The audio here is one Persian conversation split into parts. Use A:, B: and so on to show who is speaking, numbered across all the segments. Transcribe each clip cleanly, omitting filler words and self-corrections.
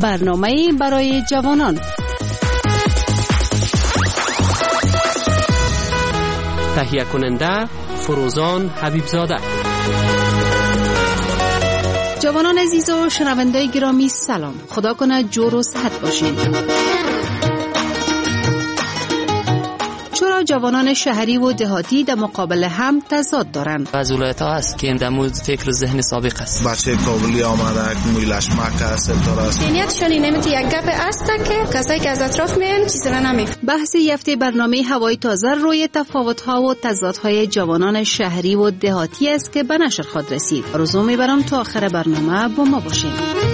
A: برنامه برای جوانان.
B: تهیه کننده فروزان حبیبزاده.
A: جوانان عزیز و شنوندگان گرامی سلام. خدا کنه جور و صحت باشین. چرا جوانان شهری و دهاتی در مقابل هم تضاد دارند؟
C: از ولایت‌ها هست که اندمود فکر و ذهن سابق است.
D: بچه کابلی آمده که مویلشمک است، ستاره است.
E: ذهنیتشون اینه یک گپ است که کسایی که از اطراف میان چیزی را نمیفهمن.
A: بحث هفته برنامه هوای تازه روی تفاوت‌ها و تضادهای جوانان شهری و دهاتی است که به نشر خواهد رسید. آرزو می‌برم تا آخر برنامه با ما باشید.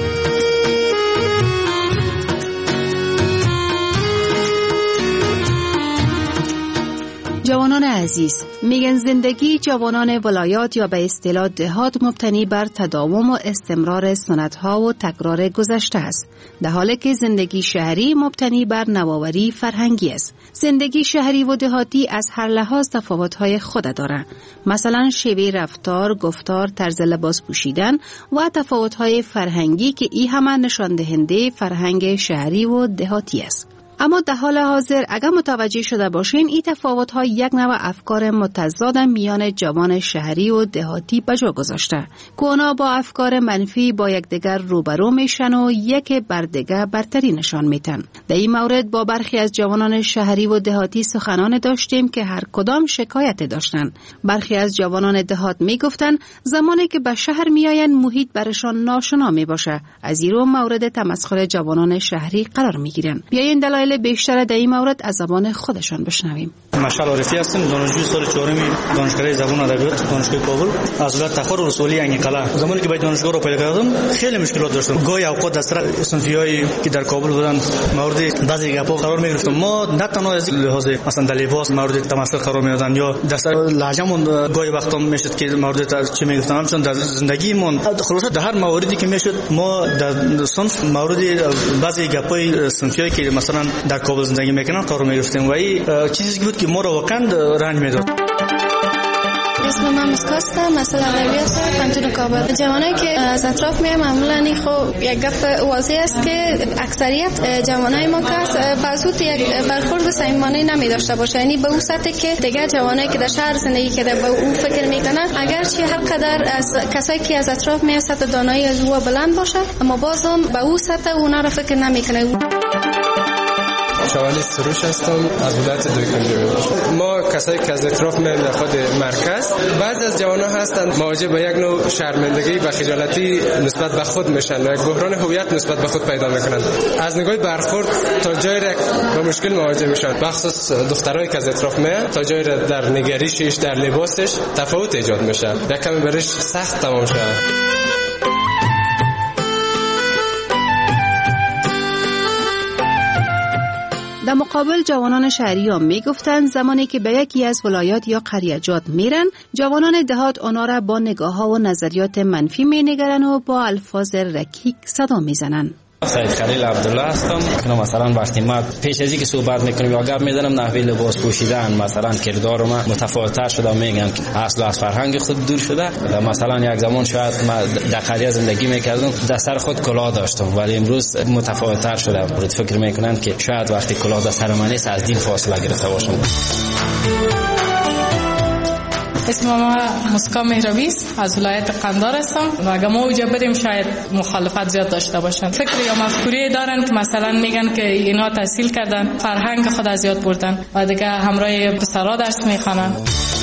A: جوانان عزیز، میگن زندگی جوانان ولایات یا به اصطلاح دهات مبتنی بر تداوم و استمرار سنت‌ها و تکرار گذشته است، در حالی که زندگی شهری مبتنی بر نوآوری فرهنگی است. زندگی شهری و دهاتی از هر لحاظ تفاوت‌های خود دارد. مثلا شیوه رفتار، گفتار، طرز لباس پوشیدن و تفاوت‌های فرهنگی که این همه نشان دهنده فرهنگ شهری و دهاتی است. اما در حال حاضر اگر متوجه شده باشین این تفاوت‌ها یک نوع افکار متضاد میان جوان شهری و دهاتی به جا گذاشته که اونا با افکار منفی با یکدیگر روبرو میشن و یک بر دیگر برتری نشان میتن. در این مورد با برخی از جوانان شهری و دهاتی سخنان داشتیم که هر کدام شکایت داشتن. برخی از جوانان دهات میگفتن زمانی که به شهر میآیند محیط برشان ناشنا میباشه، از این رو مورد تمسخر جوانان شهری قرار میگیرن. بیاین دلایل بیشتر در این مورد از زبان خودشان بشنویم.
F: مشعل عارفی هستم، دانشجوی سال 4 دانشگاه زبان ادبیات دانشگاه کابل از ولایت تخار رسولی انگیقلا. زمانی که به دانشگاه رو پیدا کردم خیلی مشکلات داشتم. گاهی اوقات در سر صنفیایی که در کابل بودن مورد بعضی گپا قرار میگرفتم. ما نه تنها از لحاظ مثلا در لباس مورد تمسخر قرار میدادن یا در سر لهجه‌مون گاهی وقتا میشد که مورد چه میگفتن، همچون در زندگیمون خلاصه در هر موردی که میشد ما در صنف مورد بعضی گپای صنفیایی که مثلا در کابل زندگی میکنن قرار میگرفتیم و این چیزی بود که ما رو واقعا رنج میداد.
E: اسم من مسکاست، مثلا ادبیات پانتون کابل. جوانایی که از اطراف میان معمولا خب یک گپ واضح است که اکثریت جوانای ما که بازوت یک برخورد صمیمانه نمیداشته باشه، یعنی به اون سطحی که دیگه جوانایی که در شهر زندگی کرده به اون فکر میکنن اگرچه هر قدر از کسایی که از اطراف میان سطح دانایی از او بلند باشه اما بازم به اون سطح اونا رو فکر نمیکنه.
G: شوالی سروش هستم از ولایت دویکنجه. ما کسایی که از اطراف میایم در خود مرکز، بعضی از جوانان هستند مواجه به یک نوع شرمندگی و خجالتی نسبت به خود میشن و یک بحران هویت نسبت به خود پیدا میکنند. از نگاه برخورد تا جایی را با مشکل مواجه میشن، بخصوص دخترایی که از اطراف میان تا جایی را در نگریشش، در لباسش تفاوت ایجاد میشه، یک کمی برش سخت تمام شده.
A: در مقابل جوانان شهری ها می گفتند زمانی که به یکی از ولایات یا قریجات میرن، جوانان دهات آنها را با نگاه ها و نظریات منفی می نگرن و با الفاظ رکیک صدا می زنن.
C: سید خلیل عبدالله هستم. مثلا وقتی ما پیش از اینکه صحبت میکنیم یا گپ میزنم نحوه لباس پوشیدن مثلا کردار ما متفاوت‌تر شده، میگم که اصلا از فرهنگ خود دور شده. مثلا یک زمان شاید ما در قریه زندگی میکردم در سر خود کلاه داشتم ولی امروز متفاوت‌تر شده. فکر میکنن که شاید وقتی کلاه در سر من است از دین فاصله گرفته باشم.
H: اسم ما مسکا مهربی است، از ولایت قندار هستم و اگه ما اوجا بریم شاید مخالفت زیاد داشته باشن. فکر یا مفکوری دارن که مثلا میگن که اینا تحصیل کردن فرهنگ خود از یاد بردن و دیگه همراه پسرا درس میخوانن.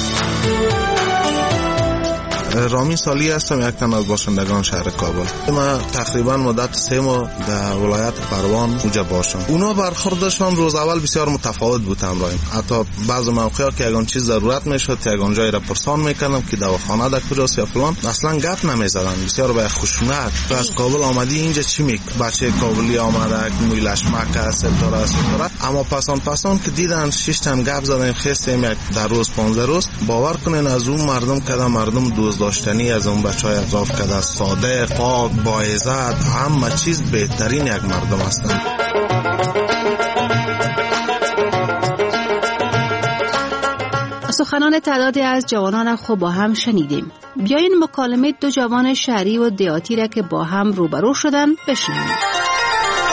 D: رامین سالی هستم، یک تن از باشندگان شهر کابل. من تقریبا مدت 3 ماه در ولایت پروان اونجا باشم. اونا برخوردشان روز اول بسیار متفاوت بود همراهیم. حتی بعضی موقعات که اگه چیز ضرورت میشد که اگه جایی را پرسان میکردم که دواخانه در کجاست یا فلان، اصلا گپ نمیزدن، بسیار با خشونت. تو از کابل آمدی اینجا چی میگی؟ بچه کابلی آمده مویلشمک است، ستاره است. اما پسان که دیدن 6 تن گپ زدن خستیم یک در روز 15 روز، باور کنین از اون مردم کدام مردم دوست داشتنی از اون بچهای اطراف کده، ساده، پاک، با عزت، همه چیز بهترین یک مردم هستند.
A: سخنان تعدادی از جوانان خوب با هم شنیدیم. بیاین مکالمه دو جوان شهری و دیاتی را که با هم روبرو شدن بشنویم.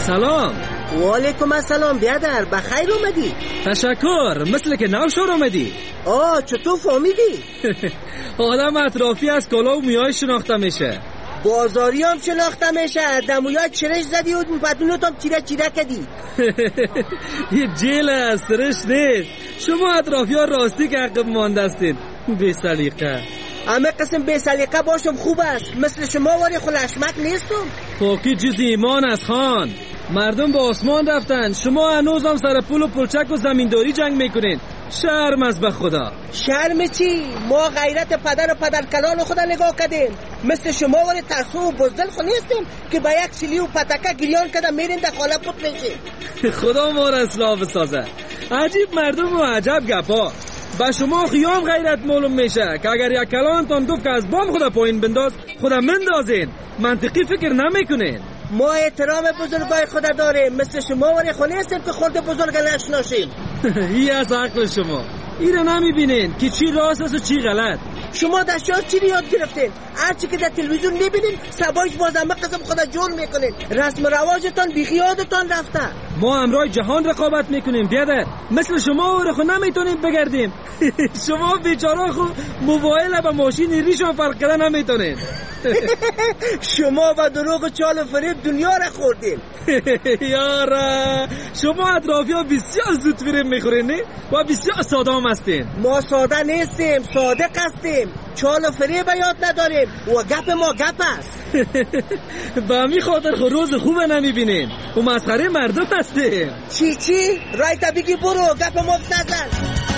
I: سلام.
J: و علیکم السلام بیادر، بخیر اومدی.
I: تشکر، مثل که نو شور اومدی.
J: چطور فهمیدی؟
I: آدم اطرافی از کلا و میای شناخته میشه.
J: بازاری هم شناخته میشه. دمویای چرش زدی و بدونت هم چیره کدی.
I: یه جیل از سرش نیست. شما اطرافی ها راستی که عقب ماندستین. بی سلیقه.
J: همه قسم بی سلیقه باشم خوب است. مثل شما واری خلشمک نیستم.
I: پاکی جز ایمان از خان. مردم با آسمان رفتن، شما هنوز هم سر پول و پلچک و زمینداری جنگ میکنین. شرم از به خدا.
J: شرم چی؟ ما غیرت پدر و پدر کلان خدا نگاه کردیم. مثل شما ولی ترسو و بزدل خو نیستیم که با یک سیلی و پتکه گریان کده میرین در خاله پوت میشیم.
I: خدا ما را اصلاح بسازه. عجیب مردم و عجب گپا. با شما خیام غیرت معلوم میشه که اگر یک کلان تان دوف که از بام خدا پایین بنداز خدا مندازین. منطقی فکر نمیکنین.
J: ما احترام بزرگای خدا داریم. مثل شما ولی خو نیستیم که خورد بزرگ نشناسیم.
I: این از عقل شما. این رو نمیبینین که چی راست است و چی غلط.
J: شما در شهر چی یاد گرفتین؟ هرچی که در تلویزیون میبینین سبایش باز همه قسم خدا جور میکنین. رسم رواجتان بیخیادتان رفته.
I: ما همراه جهان رقابت میکنیم بیادر. مثل شما رو خو نمیتونیم بگردیم. شما بیچاره خو موبایل و ماشین ریشان فرق کردن نمیتونین.
J: شما با دروغ و چال و فریب دنیا را خوردین.
I: یارا شما اطرافی ها بسیار زود فریب میخورین نه؟ و بسیار ساده هم هستین.
J: ما ساده نیستیم، صادق هستیم. چال و فریب یاد نداریم و گپ ما گپ است.
I: به همی خاطر خو روز خوب نمیبینیم و مسخره مردم هستیم.
J: چی؟ رایتا بگی برو گپ ما نزن.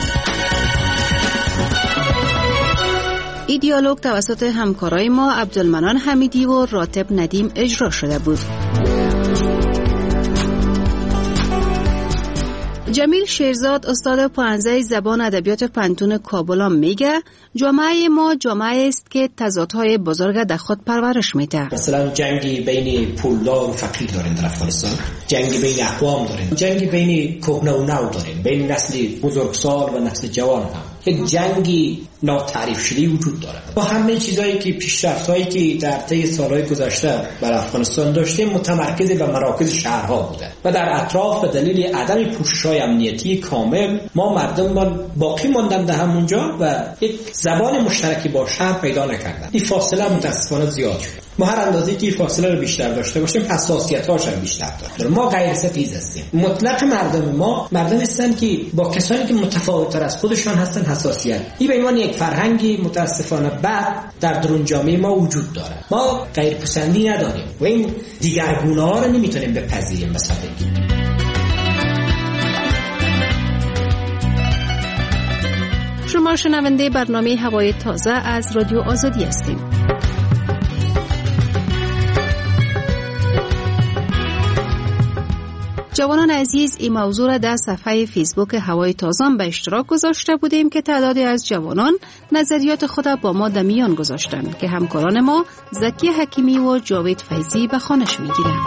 A: این دیالوگ توسط همکارای ما عبدالمنان حمیدی و راتب ندیم اجرا شده بود. جمیل شیرزاد استاد پانزه زبان ادبیات پنتون کابل میگه جامعه ما جامعه است که تضادهای بزرگ در خود پرورش میده.
K: مثلا جنگی بین پولدار و فقیر داریم در افغانستان، جنگی بین اقوام داریم، جنگی بین کهنه و نو داریم، بین نسل بزرگسال و نسل جوان هم. یک جنگی ناتعریف شده وجود داره. با همه چیزایی که پیشرفت‌هایی که در طی سالهای گذشته بر افغانستان داشتیم متمرکز به مراکز شهرها بوده و در اطراف به دلیل عدم پوشش‌های امنیتی کامل ما مردم باقی ماندن در همونجا و یک زبان مشترکی با شهر پیدا نکردن. این فاصله متأسفانه زیاد شد. ما هر اندازه‌ای که فاصله رو بیشتر داشته باشیم حساسیت‌هاش هم بیشتر داره. ما غیر ستیز هستیم. مطلق مردم ما مردمی هستند که با کسانی که متفاوت‌تر از خودشان هستن حساسیت. این به عنوان یک فرهنگی متاسفانه بد در درون جامعه ما وجود داره. ما غیر پسندی نداریم و این دیگرگونه‌ها رو نمیتونیم بپذیریم مثلا.
A: شما شنونده برنامه هوای تازه از رادیو آزادی هستید. جوانان عزیز، این موضوع را در صفحه فیسبوک هوای تازه به اشتراک گذاشته بودیم که تعدادی از جوانان نظریات خود با ما در میان گذاشتند که همکاران ما زکی حکیمی و جاوید فیضی به خوانش میگیرند.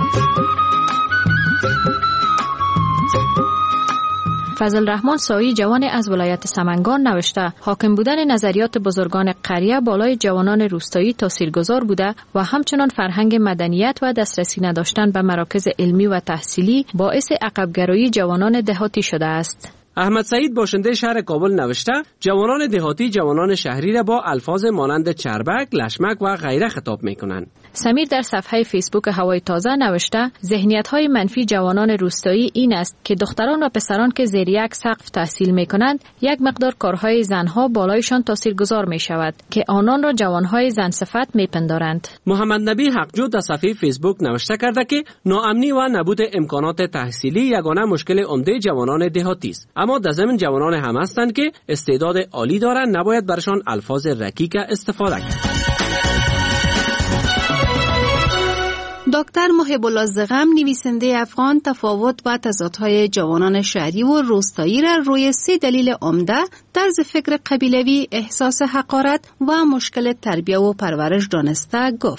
L: فضل رحمان سایی جوان از ولایت سمنگان نوشته حاکم بودن نظریات بزرگان قریه بالای جوانان روستایی تاثیرگذار بوده و همچنان فرهنگ مدنیت و دسترسی نداشتن به مراکز علمی و تحصیلی باعث عقبگرایی جوانان دهاتی شده است.
B: احمد سعید باشنده شهر کابل نوشته جوانان دهاتی جوانان شهری را با الفاظ مانند چربک، لشمک و غیره خطاب میکنند.
L: سمیر در صفحه فیسبوک هوای تازه نوشته ذهنیت‌های منفی جوانان روستایی این است که دختران و پسران که زیر یک سقف تحصیل می‌کنند یک مقدار کارهای زنها بالایشان تاثیرگذار می‌شود که آنان را جوانهای زن صفت می‌پندارند.
B: محمد نبی حقجو در صفحه فیسبوک نوشته کرده که ناامنی و نبود امکانات تحصیلی یگانه مشکل عمده جوانان دهاتی است، اما در ضمن جوانان هم هستند که استعداد عالی دارند، نباید برشان الفاظ رکیک استفاده کرد.
A: دکتر محب الله زغم نویسنده افغان تفاوت و تضادهای جوانان شهری و روستایی را روی 3 دلیل عمده طرز فکر قبیلوی، احساس حقارت و مشکل تربیت و پرورش دانسته گفت.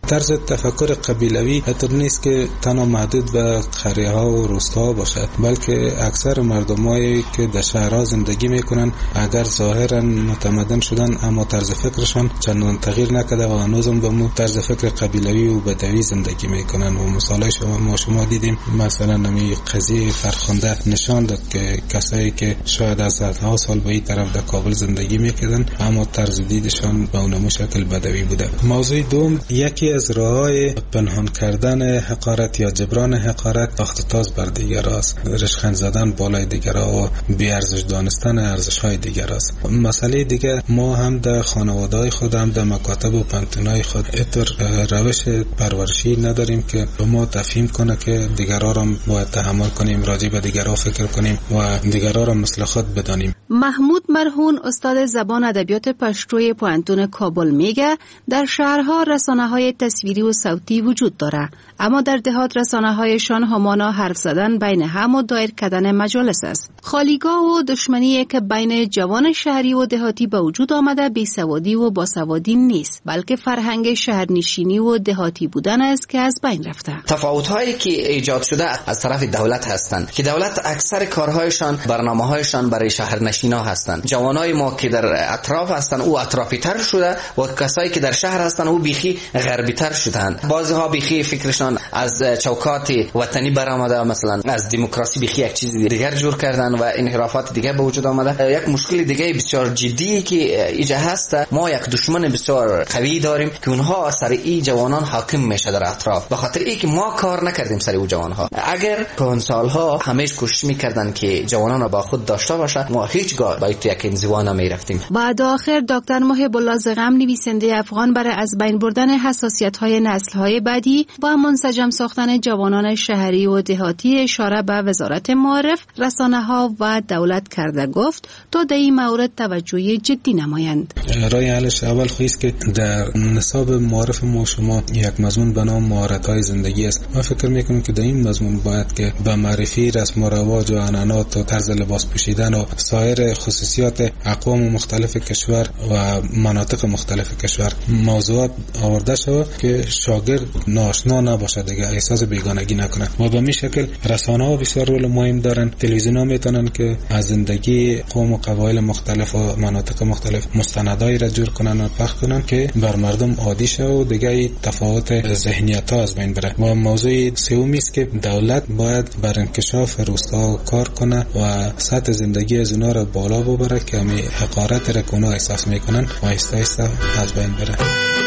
M: طرز تفکر قبیلوی اینطور نیست که تنها محدود به قریه ها و روستاها باشد، بلکه اکثر مردمایی که در شهرها زندگی میکنن اگر ظاهرا متمدن شدن اما طرز فکرشان چندان تغییر نکرده و هنوزم به طرز فکر قبیلوی و بدوی زندگی میکنن. و مثالای شما دیدیم، مثلا نمی قضیه فرخنده نشان داد که کسایی که شاید از صدها سال به این طرف در کابل زندگی میکردن اما طرز دیدشان به اون شکل بدوی بوده. موضوع دوم، یکی از راههای پنهان کردن حقارت یا جبران حقارت اختطاف بر دیگر است، رشخند زدن بالای دیگرها و بی ارزش دانستن ارزش های دیگر است. مسئله دیگه، ما هم در خانواده‌های خود هم در مکاتب و پنتونای خود اینطور روش پرورشی نداریم که ما تفهیم کنه که دیگرها را باید تحمل کنیم، راجع به دیگرها فکر کنیم و دیگرها را مثل خود بدانیم.
A: محمود مرهون استاد زبان ادبیات پشتوی پوانتون کابل میگه در شهرها رسانه‌های تصویری و صوتی وجود داره، اما در دهات رسانه‌هایشان همانا حرف زدن بین هم و دایر کردن مجالس است. خالیگاه و دشمنی که بین جوان شهری و دهاتی به وجود آمده بیسوادی و باسوادی نیست، بلکه فرهنگ شهرنشینی و دهاتی بودن است که از بین رفته.
N: تفاوت‌هایی که ایجاد شده از طرف دولت هستند که دولت اکثر کارهایشان، برنامه‌هایشان برای شهرنشینا هستند. جوانای ما که در اطراف هستند او اطرافی تر شده و کسایی که در شهر هستند او بیخی غربی تر شدند. بعضی‌ها بیخی فکرشان از چوکات وطنی برآمده، مثلا از دموکراسی بیخی یک چیز دیگر جور کردن و انحرافات دیگه به وجود آمده. یک مشکل دیگه بسیار جدی که ایجا هست، ما یک دشمن بسیار قوی داریم که اونها سر این جوانان حاکم میشه در اطراف، به خاطر اینکه ما کار نکردیم سر اون جوانها. اگر اون سالها همیشه کوشش میکردن که جوانان رو با خود داشته باشه، ما هیچگاه با یک انزوا نمیرفتیم.
A: بعد آخر دکتر محب الله زغم، نویسنده افغان، برای از بین بردن حساسیت‌های نسل‌های بعدی و منسجم ساختن جوانان شهری و دهاتی اشاره به وزارت معارف، رسانه‌ها و دولت کرده گفت تا در این مورد توجه جدی نمایند.
M: رای حلش اول خواهیست که در نصاب معارف ما شما یک مضمون به نام مهارت‌های زندگی است. من فکر می‌کنم که در این مضمون باید که به معرفی رسم و رواج و عنعنات و طرز لباس پوشیدن و سایر خصوصیات اقوام مختلف کشور و مناطق مختلف کشور موضوعات آورده شود که شاگرد ناشنا نباشه، دیگه احساس بیگانگی نکنه. و به این شکل رسانه‌ها بسیار رول مهم دارن. تلویزیون‌ها میتونن که از زندگی قوم و قبایل مختلف و مناطق مختلف مستندایی را جور کنن و پخش کنن که بر مردم عادی شه و دیگه تفاوت ذهنیت‌ها از بین بره. و موضوع سومی است که دولت باید بر انکشاف روستا کار کنه و سطح زندگی از اونا را بالا ببره که همین حقارت را که اونا احساس میکنن و آهسته آهسته از بین بره.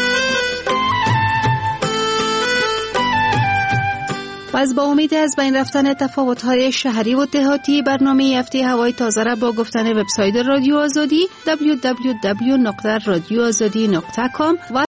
A: پس با امید از بین رفتن تفاوت‌های شهری و دهاتی، برنامه هفته هوای تازه را با گفتن وبسایت رادیو آزادی www.radioazadi.com و